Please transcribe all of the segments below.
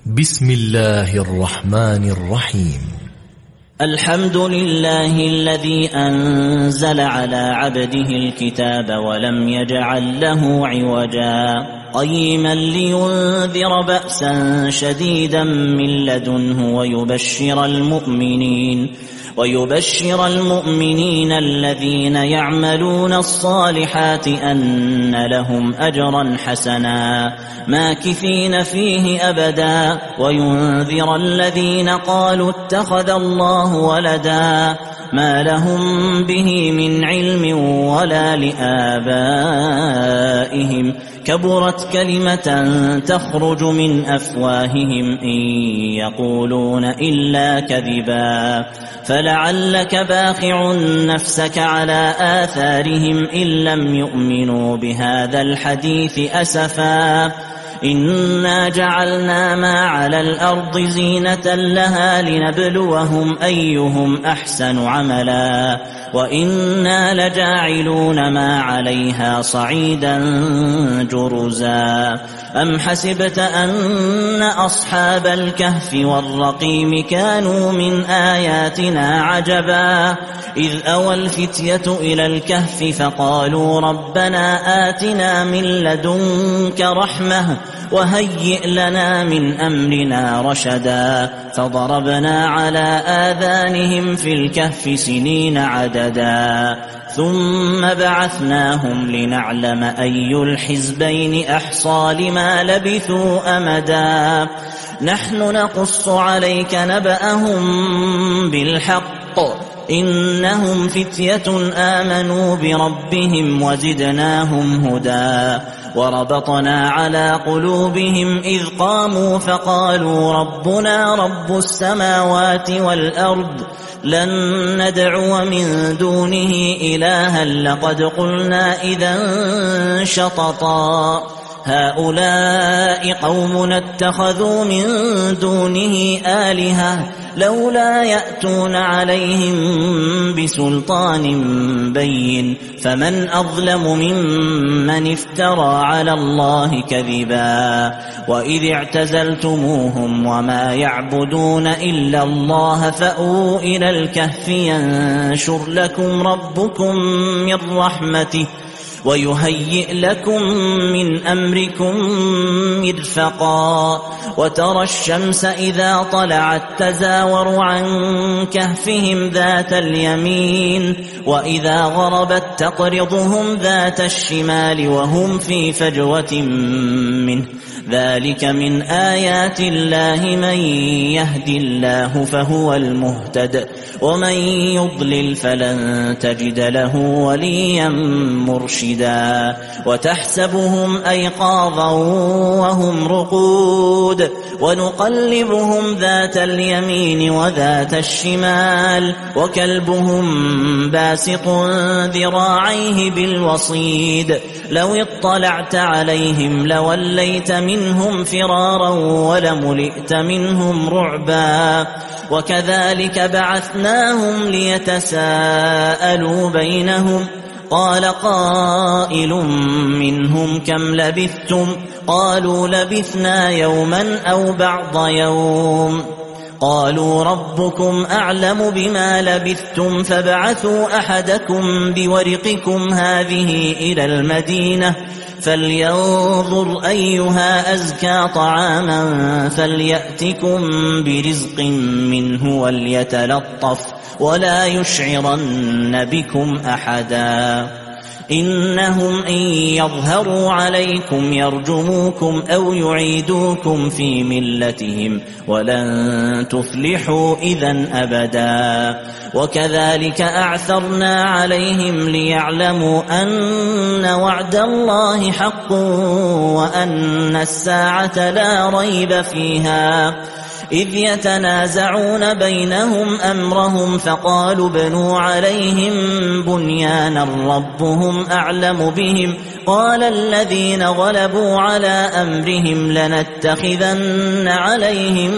بسم الله الرحمن الرحيم. الحمد لله الذي أنزل على عبده الكتاب ولم يجعل له عوجا قيما لينذر بأسا شديدا من لدنه ويبشر المؤمنين الذين يعملون الصالحات أن لهم أجرا حسنا ماكثين فيه أبدا وينذر الذين قالوا اتخذ الله ولدا ما لهم به من علم ولا لآبائهم كبرت كلمة تخرج من أفواههم إن يقولون إلا كذبا فلعلك باخع نفسك على آثارهم إن لم يؤمنوا بهذا الحديث أسفا إنا جعلنا ما على الأرض زينة لها لنبلوهم أيهم أحسن عملا وإنا لجاعلون ما عليها صعيدا جرزا أم حسبت أن أصحاب الكهف والرقيم كانوا من آياتنا عجبا إذ أوى الفتية إلى الكهف فقالوا ربنا آتنا من لدنك رحمة وهيئ لنا من أمرنا رشدا فضربنا على آذانهم في الكهف سنين عددا ثم بعثناهم لنعلم أي الحزبين أحصى لما لبثوا أمدا نحن نقص عليك نبأهم بالحق إنهم فتية آمنوا بربهم وزدناهم هدى وربطنا على قلوبهم إذ قاموا فقالوا ربنا رب السماوات والأرض لن ندعو من دونه إلها لقد قلنا إذا شططا هؤلاء قومنا اتخذوا من دونه آلهة لولا يأتون عليهم بسلطان بين فمن أظلم ممن افترى على الله كذبا وإذ اعتزلتموهم وما يعبدون إلا الله فأووا إلى الكهف ينشر لكم ربكم من رحمته ويهيئ لكم من أمركم مرفقا وترى الشمس إذا طلعت تزاور عن كهفهم ذات اليمين وإذا غربت تقرضهم ذات الشمال وهم في فجوة منه ذلك من آيات الله من يهد الله فهو المهتد ومن يضلل فلن تجد له وليا مرشدا وتحسبهم أيقاظا وهم رقود ونقلبهم ذات اليمين وذات الشمال وكلبهم باسط ذراعيه بالوصيد لو اطلعت عليهم لوليت منهم فرارا ولملئت منهم رعبا وكذلك بعثناهم ليتساءلوا بينهم قال قائل منهم كم لبثتم قالوا لبثنا يوما أو بعض يوم قالوا ربكم أعلم بما لبثتم فابعثوا أحدكم بورقكم هذه إلى المدينة فلينظر أيها أزكى طعاما فليأتكم برزق منه وليتلطف ولا يشعرن بكم أحدا إنهم إن يظهروا عليكم يرجموكم أو يعيدوكم في ملتهم ولن تفلحوا إذا أبدا وكذلك أعثرنا عليهم ليعلموا أن وعد الله حق وأن الساعة لا ريب فيها إذ يتنازعون بينهم أمرهم فقالوا بنوا عليهم بنيانا ربهم أعلم بهم قال الذين غلبوا على أمرهم لنتخذن عليهم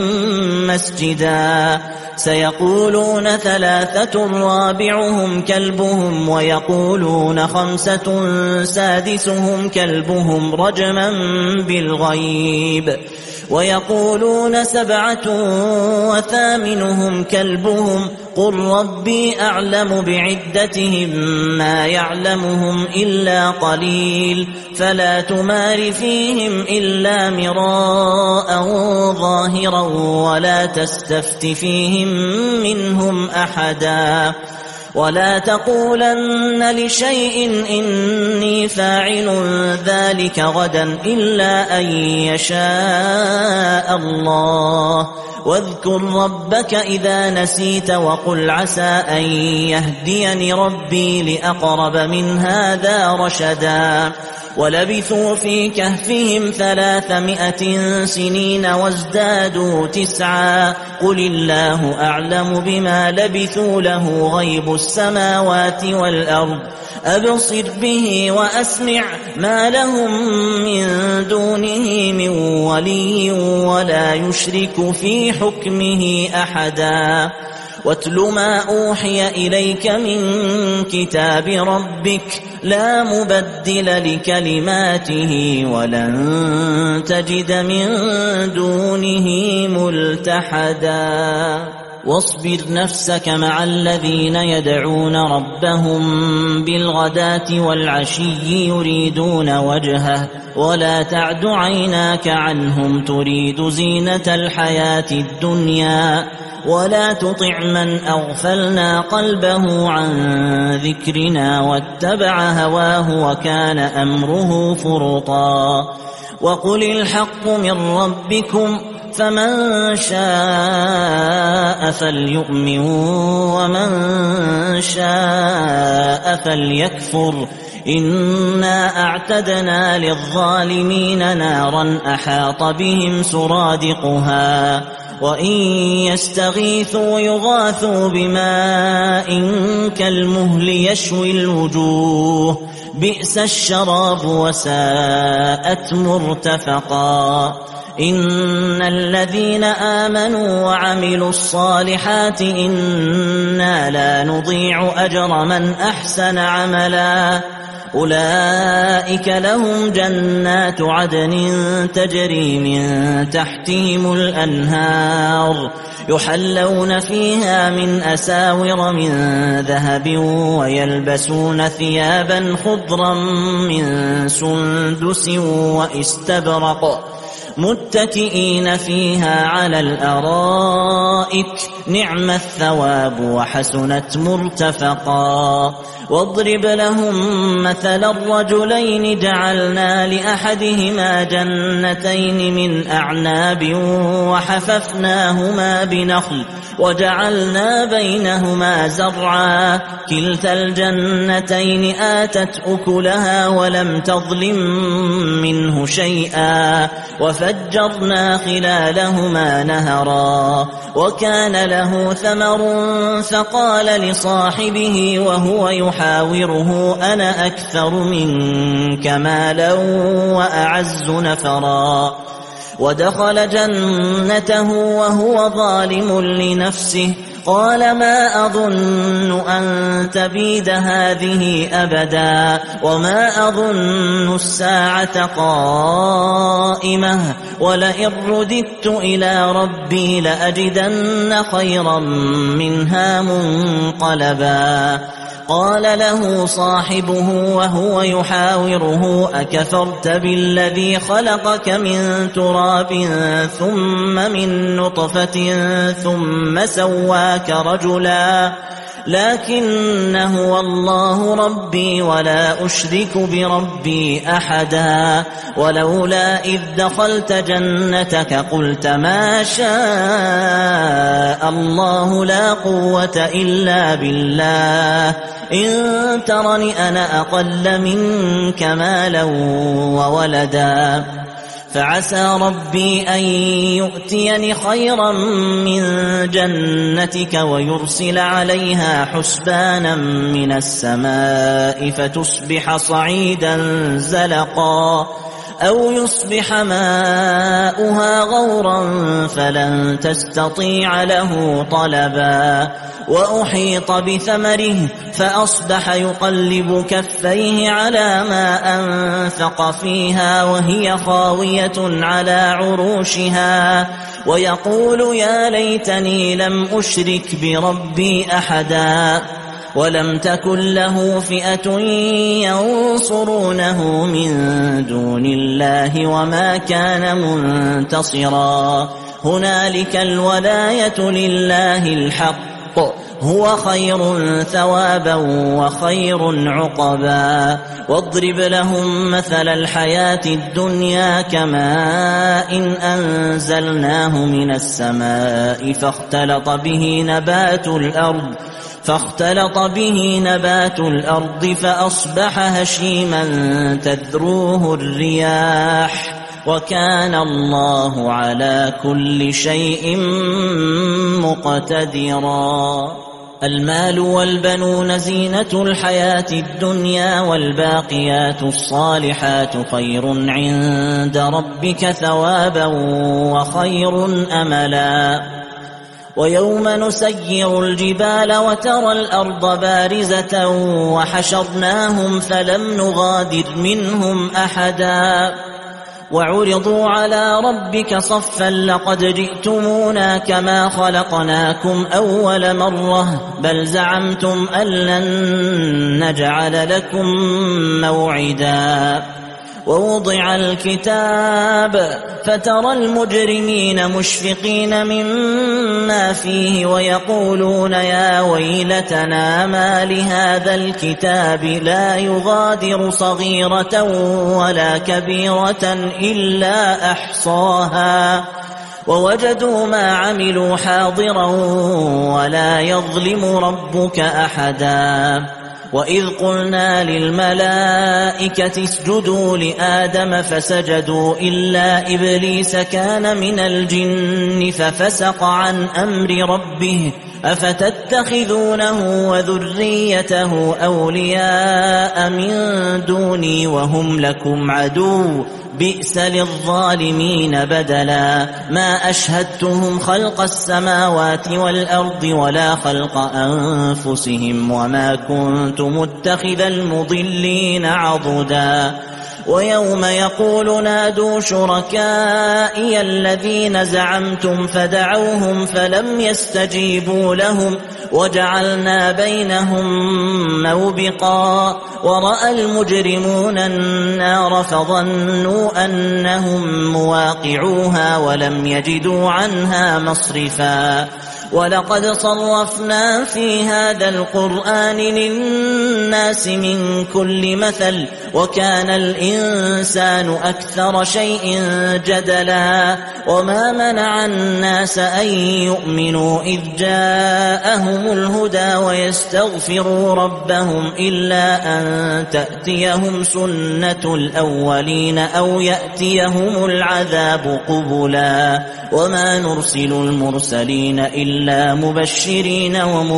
مسجدا سيقولون ثلاثة رابعهم كلبهم ويقولون خمسة سادسهم كلبهم رجما بالغيب ويقولون 7 وثامنهم كلبهم قل ربي أعلم بعدتهم ما يعلمهم إلا قليل فلا تمار فيهم إلا مراء ظاهرا ولا تستفت فيهم منهم أحدا ولا تقولن لشيء إني فاعل ذلك غدا إلا أن يشاء الله واذكر ربك إذا نسيت وقل عسى أن يهديني ربي لأقرب من هذا رشدا ولبثوا في كهفهم 300 سنين وازدادوا 9 قل الله أعلم بما لبثوا له غيب السماوات والأرض أبصر به وأسمع ما لهم من دونه من ولي ولا يشرك في حكمه أحدا واتل ما أوحي إليك من كتاب ربك لا مبدل لكلماته ولن تجد من دونه ملتحدا واصبر نفسك مع الذين يدعون ربهم بالغداة والعشي يريدون وجهه ولا تعد عيناك عنهم تريد زينة الحياة الدنيا ولا تطع من أغفلنا قلبه عن ذكرنا واتبع هواه وكان أمره فرطا وقل الحق من ربكم فمن شاء فليؤمن ومن شاء فليكفر إنا أعتدنا للظالمين نارا أحاط بهم سرادقها وإن يستغيثوا يغاثوا بماء كالمهل يشوي الوجوه بئس الشراب وساءت مرتفقا إن الذين آمنوا وعملوا الصالحات إنا لا نضيع أجر من أحسن عملا أولئك لهم جنات عدن تجري من تحتهم الأنهار يحلون فيها من أساور من ذهب ويلبسون ثيابا خضرا من سندس واستبرق متكئين فيها على الأرائك نعم الثواب وحسنت مرتفقا واضرب لهم مثل الرجلين جعلنا لأحدهما جنتين من أعناب وحففناهما بنخل وجعلنا بينهما زرعا كلتا الجنتين آتت أكلها ولم تظلم منه شيئا وفجرنا خلالهما نهرا وكان له ثمر فقال لصاحبه وهو يحاوره أنا أكثر منك مالا وأعز نفرا ودخل جنته وهو ظالم لنفسه قال ما أظن أن تبيد هذه أبدا وما أظن الساعة قائمة ولئن رددت إلى ربي لأجدن خيرا منها منقلبا قال له صاحبه وهو يحاوره أكفرت بالذي خلقك من تراب ثم من نطفة ثم سواك رجلا لكن هو الله ربي ولا أشرك بربي أحدا ولولا إذ دخلت جنتك قلت ما شاء الله لا قوة إلا بالله إن ترني أنا أقل منك مالا وولدا فعسى ربي أن يؤتيني خيرا من جنتك ويرسل عليها حسبانا من السماء فتصبح صعيدا زلقا أو يصبح ماؤها غورا فلن تستطيع له طلبا وأحيط بثمره فأصبح يقلب كفيه على ما أنفق فيها وهي خاوية على عروشها ويقول يا ليتني لم أشرك بربي أحدا ولم تكن له فئة ينصرونه من دون الله وما كان منتصرا هنالك الولاية لله الحق هو خير ثوابا وخير عقبا واضرب لهم مثل الحياة الدنيا كماء إن أنزلناه من السماء فاختلط به نبات الأرض فأصبح هشيما تذروه الرياح وكان الله على كل شيء مقتدرا المال والبنون زينة الحياة الدنيا والباقيات الصالحات خير عند ربك ثوابا وخير أملا ويوم نسير الجبال وترى الأرض بارزة وحشرناهم فلم نغادر منهم أحدا وعرضوا على ربك صفا لقد جئتمونا كما خلقناكم أول مرة بل زعمتم أن لن نجعل لكم موعدا ووضع الكتاب فترى المجرمين مشفقين مما فيه ويقولون يا ويلتنا ما لهذا الكتاب لا يغادر صغيرة ولا كبيرة إلا أحصاها ووجدوا ما عملوا حاضرا ولا يظلم ربك أحدا وإذ قلنا للملائكة اسجدوا لآدم فسجدوا إلا إبليس كان من الجن ففسق عن أمر ربه أفتتخذونه وذريته أولياء من دوني وهم لكم عدو بئس للظالمين بدلا ما أشهدتهم خلق السماوات والأرض ولا خلق أنفسهم وما كنت متخذ المضلين عضدا ويوم يقول نادوا شركائي الذين زعمتم فدعوهم فلم يستجيبوا لهم وجعلنا بينهم موبقا ورأى المجرمون النار فظنوا أنهم مواقعوها ولم يجدوا عنها مصرفا ولقد صرفنا في هذا القرآن للناس من كل مثل وكان الإنسان أكثر شيء جدلا وما منع الناس أن يؤمنوا إذ جاءهم الهدى ويستغفروا ربهم إلا أن تأتيهم سنة الأولين أو يأتيهم العذاب قبلا وما نرسل المرسلين إلا مبشرين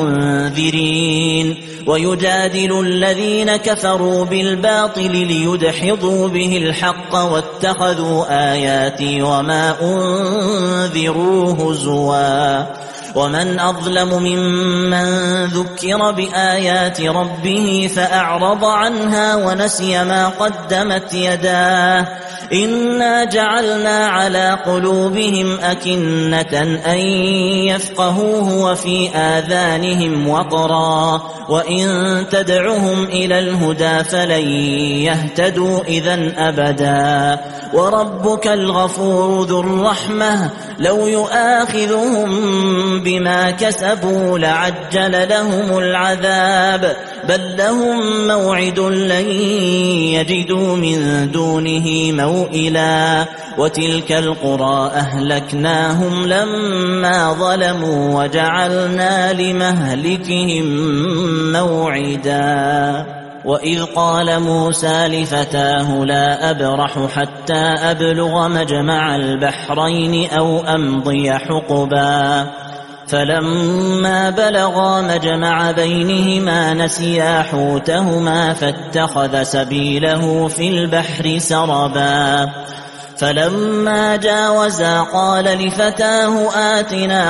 ومنذرين ويجادل الذين كفروا بالباطل ليدحضوا به الحق واتخذوا آياتي وما أنذروا هزوا ومن أظلم ممن ذكر بآيات ربه فأعرض عنها ونسي ما قدمت يداه إنا جعلنا على قلوبهم أكنة أن يفقهوه وفي آذانهم وقرا وإن تدعهم إلى الهدى فلن يهتدوا إذن أبدا وربك الغفور ذو الرحمة لو يؤاخذهم بما كسبوا لعجل لهم العذاب بل لهم موعد لن يجدوا من دونه موئلا وتلك القرى أهلكناهم لما ظلموا وجعلنا لمهلكهم موعدا وإذ قال موسى لفتاه لا أبرح حتى أبلغ مجمع البحرين أو أمضي حقبا فلما بلغا مجمع بينهما نسيا حوتهما فاتخذ سبيله في البحر سربا فلما جاوزا قال لفتاه آتنا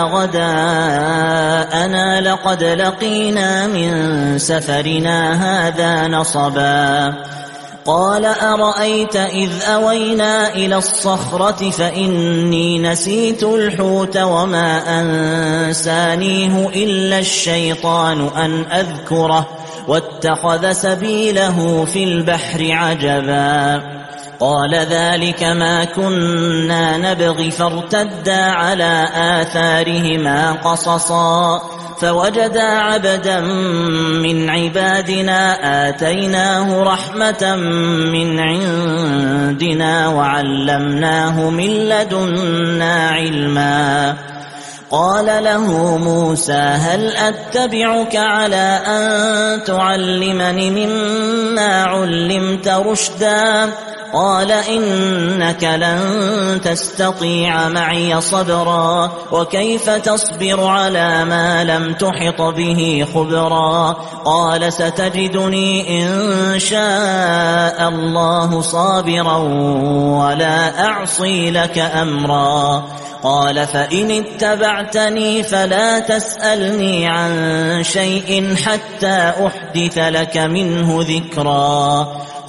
غداءنا لقد لقينا من سفرنا هذا نصبا قال أرأيت إذ أوينا إلى الصخرة فإني نسيت الحوت وما أنسانيه إلا الشيطان أن أذكره واتخذ سبيله في البحر عجبا قال ذلك ما كنا نبغي فارتدا على آثارهما قصصا فوجدا عبدا من عبادنا آتيناه رحمة من عندنا وعلمناه من لدنا علما قال له موسى هل أتبعك على أن تعلمني مما علمت رشدا قال إنك لن تستطيع معي صبرا وكيف تصبر على ما لم تحط به خبرا قال ستجدني إن شاء الله صابرا ولا أعصي لك أمرا قال فإن اتبعتني فلا تسألني عن شيء حتى أحدث لك منه ذكرا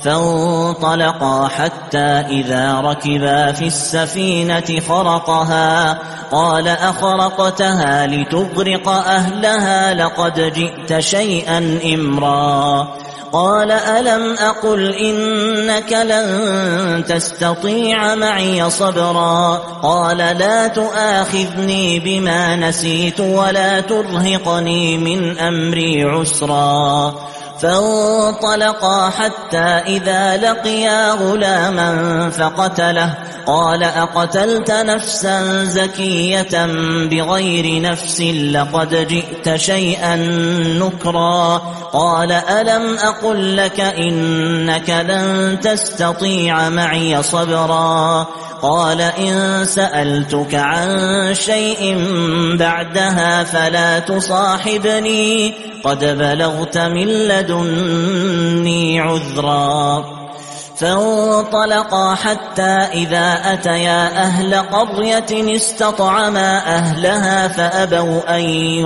فانطلقا حتى إذا ركبا في السفينة خرقها قال أخرقتها لتغرق أهلها لقد جئت شيئا إمرا قال ألم أقل إنك لن تستطيع معي صبرا قال لا تؤاخذني بما نسيت ولا ترهقني من أمري عسرا فانطلقا حتى إذا لقيا غلاما فقتله قال أقتلت نفسا زكية بغير نفس لقد جئت شيئا نكرا قال ألم أقل لك إنك لن تستطيع معي صبرا قال إن سألتك عن شيء بعدها فلا تصاحبني قد بلغت من لدني عذرا فانطلقا حتى إذا أتيا أهل قرية استطعما أهلها فأبوا أن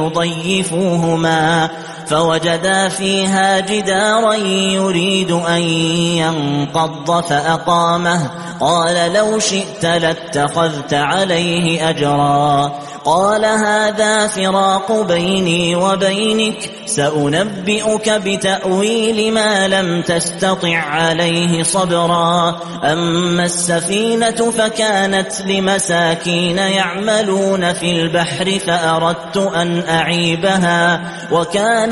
يضيفوهما فوجدا فيها جدارا يريد أن ينقض فأقامه قال لو شئت لاتخذت عليه أجرا قال هذا فراق بيني وبينك سأنبئك بتأويل ما لم تستطع عليه صبرا أما السفينة فكانت لمساكين يعملون في البحر فأردت أن أعيبها وكان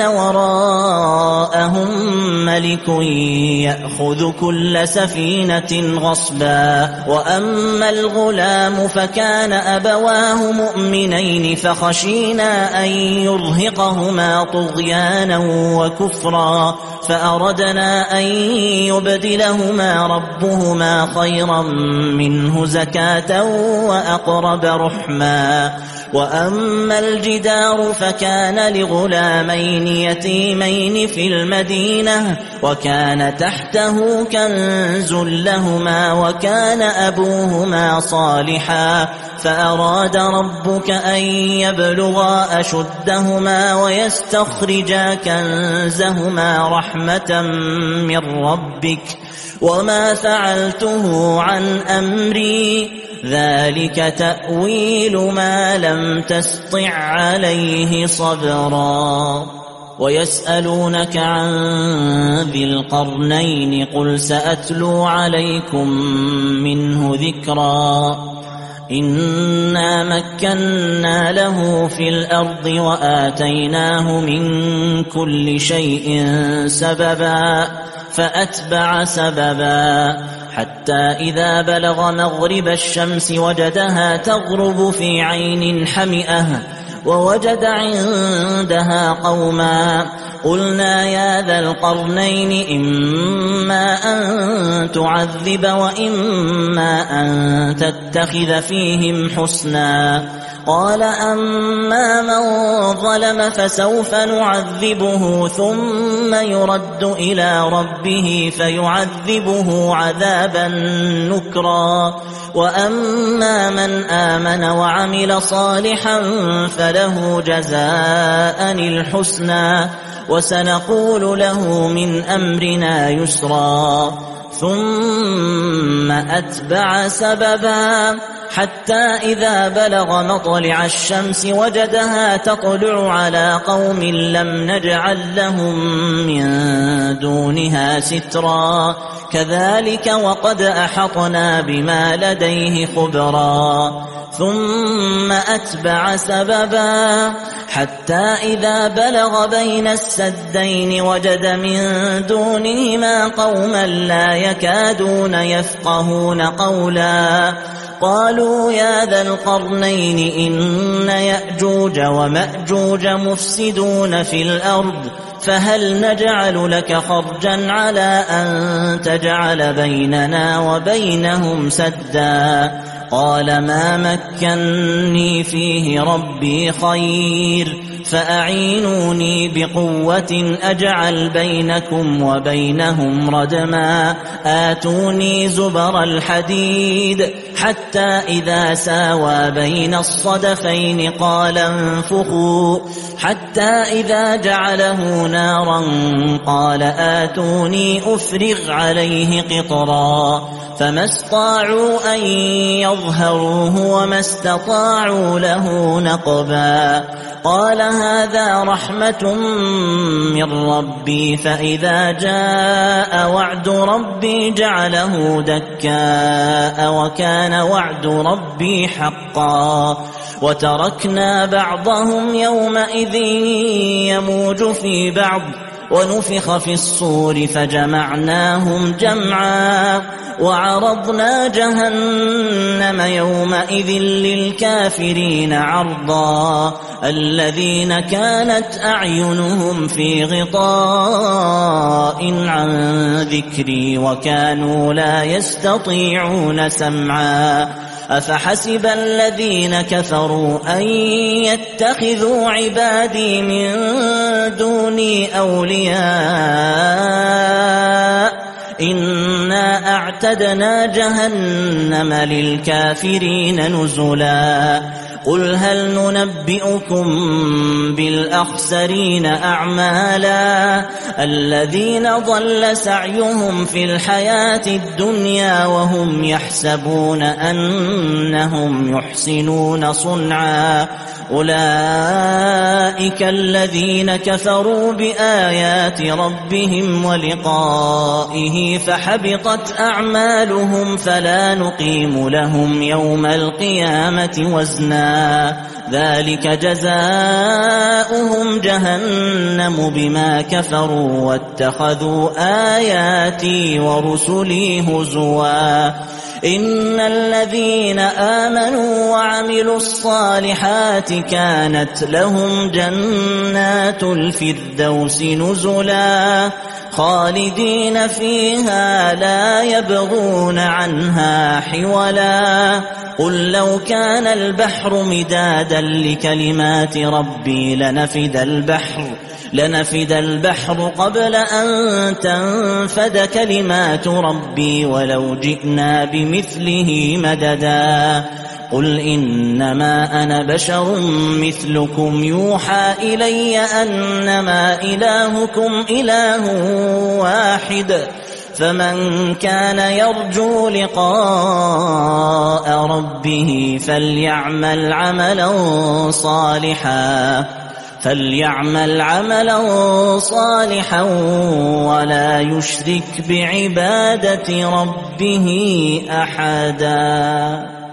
وراءهم ملك يأخذ كل سفينة غصبا وأما الغلام فكان أبواه مؤمنين فخشينا أن يرهقهما طغيانا وكفرا فأردنا أن يبدلهما ربهما خيرا منه زكاة وأقرب رحما وأما الجدار فكان لغلامين يتيمين في المدينة وكان تحته كنز لهما وكان أبوهما صالحا فأراد ربك أن يبلغا أشدهما ويستخرجا كنزهما رحمة من ربك وما فعلته عن أمري ذلك تأويل ما لم تسطع عليه صبرا ويسألونك عن ذي القرنين قل سأتلو عليكم منه ذكرا إنا مكنا له في الأرض وآتيناه من كل شيء سببا فأتبع سببا حتى إذا بلغ مغرب الشمس وجدها تغرب في عين حمئة ووجد عندها قوما. قلنا يا ذا القرنين إما أن تعذب وإما أن تتخذ فيهم حسنا. قال أما من ظلم فسوف نعذبه ثم يرد إلى ربه فيعذبه عذابا نكرا. وأما من آمن وعمل صالحا فله جزاء الحسنى وسنقول له من أمرنا يسرا. ثم أتبع سببا حتى إذا بلغ مطلع الشمس وجدها تطلع على قوم لم نجعل لهم من دونها سترا. كذلك وقد أحطنا بما لديه خبرا. ثم أتبع سببا حتى إذا بلغ بين السدين وجد من دونهما قوما لا يكادون يفقهون قولا. قالوا يا ذا القرنين إن يأجوج ومأجوج مفسدون في الأرض فهل نجعل لك خرجا على أن تجعل بيننا وبينهم سدا. قال ما مكنني فيه ربي خير فأعينوني بقوة أجعل بينكم وبينهم ردما. آتوني زبر الحديد حتى إذا ساوى بين الصدفين قال انفخوا حتى إذا جعله نارا قال آتوني أفرغ عليه قطرا. فما استطاعوا أن يظهروه وما استطاعوا له نقبا. قال هذا رحمة من ربي فإذا جاء وعد ربي جعله دكاء وكان وعد ربي حقا. وتركنا بعضهم يومئذ يموج في بعض ونفخ في الصور فجمعناهم جمعا. وعرضنا جهنم يومئذ للكافرين عرضا. الذين كانت أعينهم في غطاء عن ذكري وكانوا لا يستطيعون سمعا. أفحسب الذين كفروا أن يتخذوا عبادي من دوني أولياء إنا أعتدنا جهنم للكافرين نزلا. قل هل ننبئكم بالأخسرين أعمالا الذين ضل سعيهم في الحياة الدنيا وهم يحسبون أنهم يحسنون صنعا. أولئك الذين كفروا بآيات ربهم ولقائه فحبطت أعمالهم فلا نقيم لهم يوم القيامة وزنا. ذلك جزاؤهم جهنم بما كفروا واتخذوا آياتي ورسلي هزوا. إن الذين آمنوا وعملوا الصالحات كانت لهم جنات الفردوس نزلا خالدين فيها لا يبغون عنها حولا. قل لو كان البحر مدادا لكلمات ربي لنفد البحر قبل أن تنفد كلمات ربي ولو جئنا بمثله مددا. قل إنما أنا بشر مثلكم يوحى إلي أنما إلهكم إله واحد فمن كان يرجو لقاء ربه فليعمل عملا صالحا ولا يشرك بعبادة ربه أحدا.